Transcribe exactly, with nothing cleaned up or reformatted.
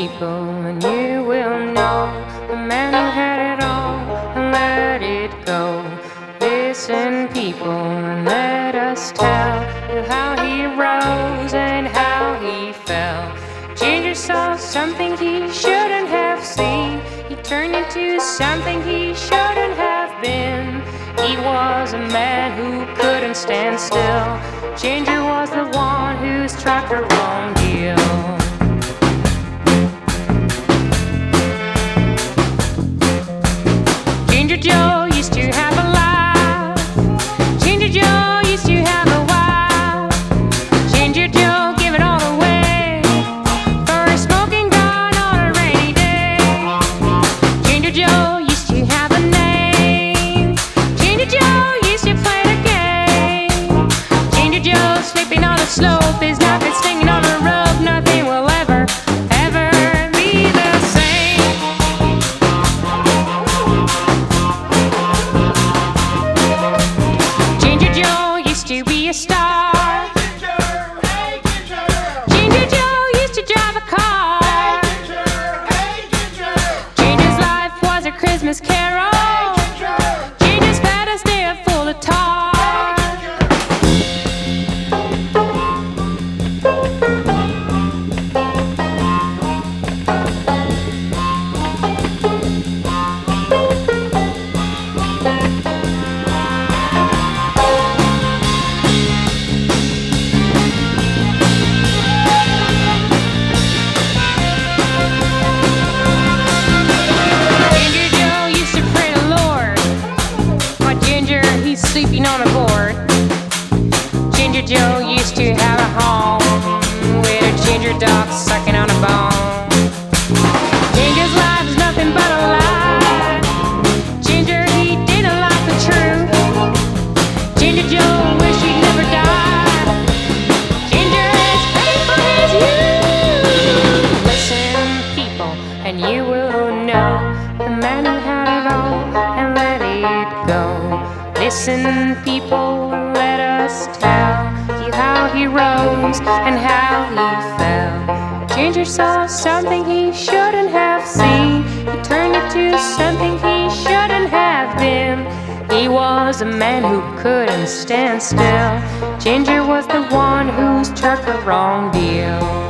people, and you will know the man who had it all and let it go. Listen, people, and let us tell you how he rose and how he fell. Ginger saw something he shouldn't have seen. He turned into something he shouldn't have been. He was a man who couldn't stand still. Ginger was the one who struck the wrong deal. Ginger Joe used to have a laugh. Ginger Joe used to have a wife. Ginger Joe gave it all away for a smoking gun on a rainy day. Ginger Joe used to have a name. Ginger Joe used to play the game. Ginger Joe sleeping on the slope, his knife is stinging on a rope. Nothing will ever, ever be the same. Ginger Joe used to be a star. Ginger Joe used to drive a car. Ginger's life was a Christmas carol. Ginger's fat and still full of tar. Sleeping on a board. Ginger Joe used to have a home with a ginger dog sucking on a bone. Ginger's life is nothing but a lie. Ginger, he didn't like the truth. Ginger Joe wished he'd never died. Ginger is faithful as you. Listen, people, and you will know the man who had it all and let it go. Listen, people, let us tell you how he rose and how he fell. Ginger saw something he shouldn't have seen. He turned into something he shouldn't have been. He was a man who couldn't stand still. Ginger was the one who struck the wrong deal.